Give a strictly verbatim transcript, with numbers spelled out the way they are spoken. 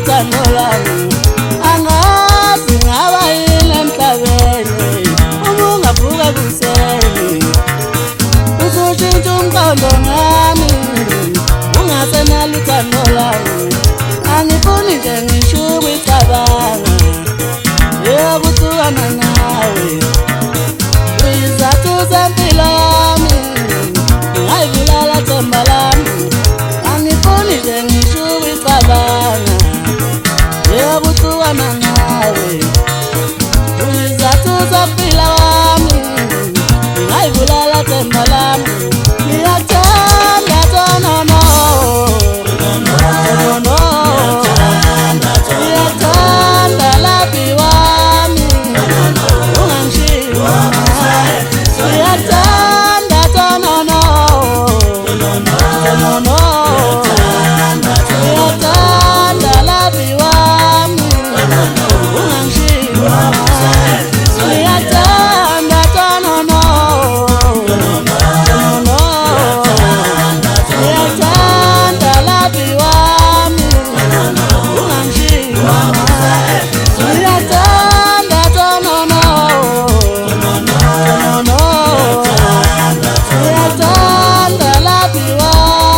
luthando lami angazi ngaba yini emhlabeni uma ungavuka kuseni usushintsha umqondo ngami ungasenalo uthando lami angifuni nje ngisho ukucabanga yokuthukana nawe uyizathu zempilo yami ngayibulala themba lami angifuni nje ngisho ukucabanga yokuthukana nawe uyizathu zempilo yami ngayibulala themba lami ngiyathanda thona no Love you.